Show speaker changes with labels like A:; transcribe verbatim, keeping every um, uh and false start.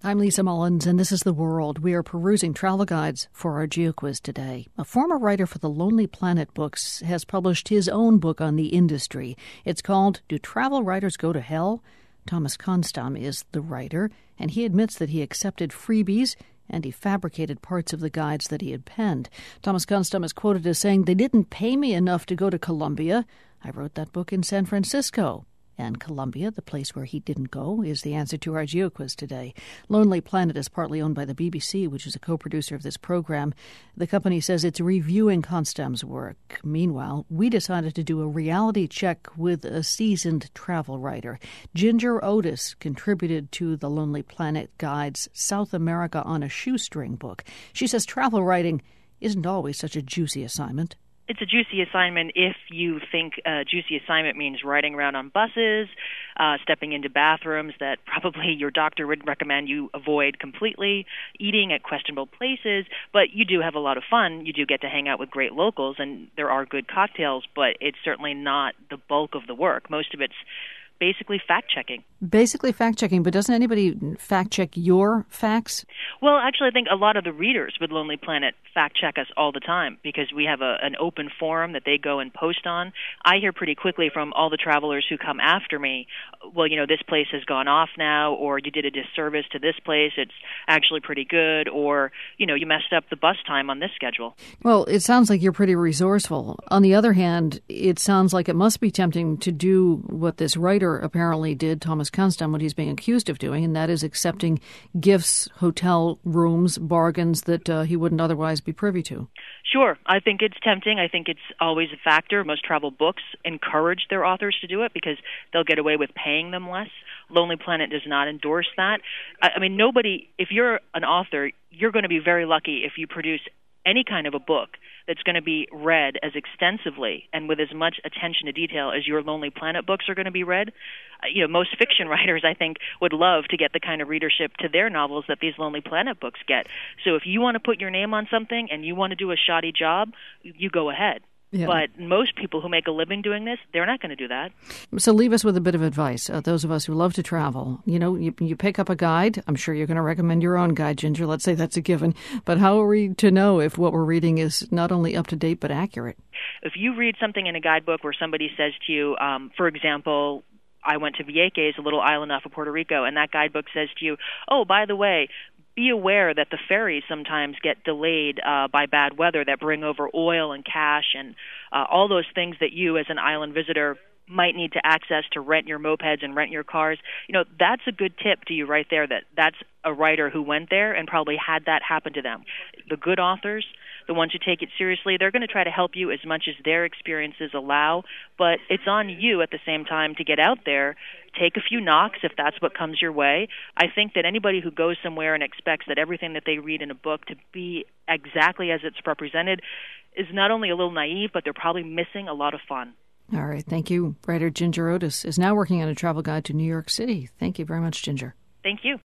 A: I'm Lisa Mullins, and this is The World. We are perusing travel guides for our GeoQuiz today. A former writer for the Lonely Planet books has published his own book on the industry. It's called Do Travel Writers Go to Hell? Thomas Konstam is the writer, and he admits that he accepted freebies and he fabricated parts of the guides that he had penned. Thomas Konstam is quoted as saying, "They didn't pay me enough to go to Colombia. I wrote that book in San Francisco." And Colombia, the place where he didn't go, is the answer to our GeoQuiz today. Lonely Planet is partly owned by the B B C, which is a co-producer of this program. The company says it's reviewing Konstam's work. Meanwhile, we decided to do a reality check with a seasoned travel writer. Ginger Otis contributed to the Lonely Planet Guide's South America on a Shoestring book. She says travel writing isn't always such a juicy assignment.
B: It's a juicy assignment if you think a juicy assignment means riding around on buses, uh, stepping into bathrooms that probably your doctor would recommend you avoid completely, eating at questionable places. But you do have a lot of fun. You do get to hang out with great locals, and there are good cocktails, but it's certainly not the bulk of the work. Most of it's basically fact-checking.
A: Basically fact-checking, but doesn't anybody fact-check your facts?
B: Well, actually, I think a lot of the readers with Lonely Planet fact-check us all the time because we have a, an open forum that they go and post on. I hear pretty quickly from all the travelers who come after me, well, you know, this place has gone off now, or you did a disservice to this place, it's actually pretty good, or, you know, you messed up the bus time on this schedule.
A: Well, it sounds like you're pretty resourceful. On the other hand, it sounds like it must be tempting to do what this writer apparently did, Thomas Konstam, what he's being accused of doing, and that is accepting gifts, hotel rooms, bargains that uh, he wouldn't otherwise be privy to.
B: Sure. I think it's tempting. I think it's always a factor. Most travel books encourage their authors to do it because they'll get away with paying them less. Lonely Planet does not endorse that. I, I mean, nobody, if you're an author, you're going to be very lucky if you produce any kind of a book that's going to be read as extensively and with as much attention to detail as your Lonely Planet books are going to be read. Uh, you know, most fiction writers, I think, would love to get the kind of readership to their novels that these Lonely Planet books get. So if you want to put your name on something and you want to do a shoddy job, you go ahead. Yeah. But most people who make a living doing this, they're not going to do that.
A: So leave us with a bit of advice. Uh, those of us who love to travel, you know, you, you pick up a guide. I'm sure you're going to recommend your own guide, Ginger. Let's say that's a given. But how are we to know if what we're reading is not only up to date but accurate?
B: If you read something in a guidebook where somebody says to you, um, for example, I went to Vieques, a little island off of Puerto Rico, and that guidebook says to you, oh, by the way, be aware that the ferries sometimes get delayed uh, by bad weather that bring over oil and cash and uh, all those things that you as an island visitor might need to access to rent your mopeds and rent your cars. You know, that's a good tip to you right there that that's a writer who went there and probably had that happen to them. The good authors, the ones who take it seriously, they're going to try to help you as much as their experiences allow, but it's on you at the same time to get out there, take a few knocks if that's what comes your way. I think that anybody who goes somewhere and expects that everything that they read in a book to be exactly as it's represented is not only a little naive, but they're probably missing a lot of fun.
A: All right. Thank you. Writer Ginger Otis is now working on a travel guide to New York City. Thank you very much, Ginger.
B: Thank you.